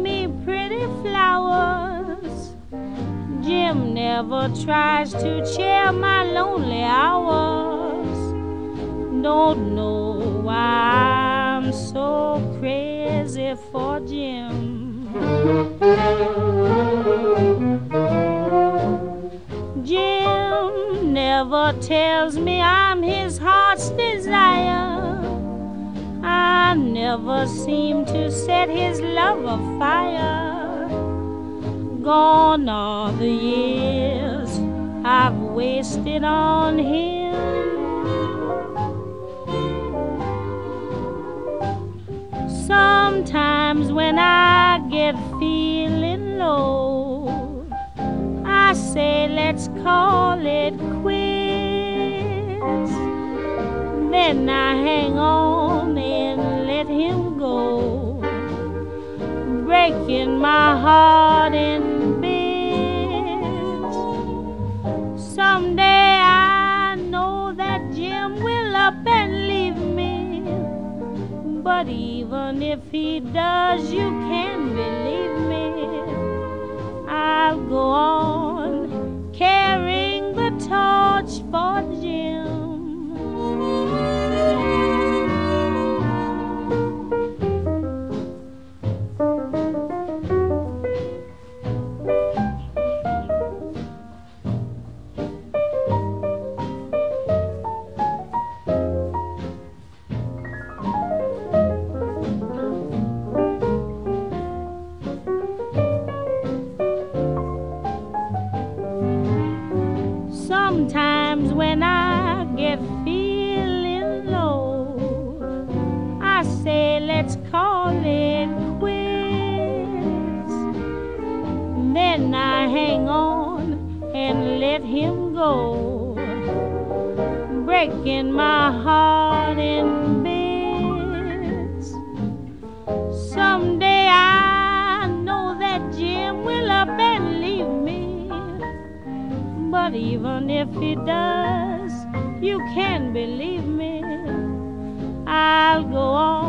me pretty flowers. Jim never tries to cheer my lonely hours. Don't know why I'm so crazy for Jim. Jim never tells me I'm his heart's desire. I never seem to set his love afire. Gone are the years I've wasted on him. Sometimes when I get feeling low, I say let's call it quits. Then I hang on and let him go, breaking my heart in bits. Someday I know that Jim will up and leave me, but even if he does, you can believe me, I'll go on carrying the torch for Jim. Sometimes when I get feeling low, I say let's call it quits. Then I hang on and let him go, breaking my heart in bits. Someday I know that Jim will up and leave me, but even if he does, you can believe me, I'll go on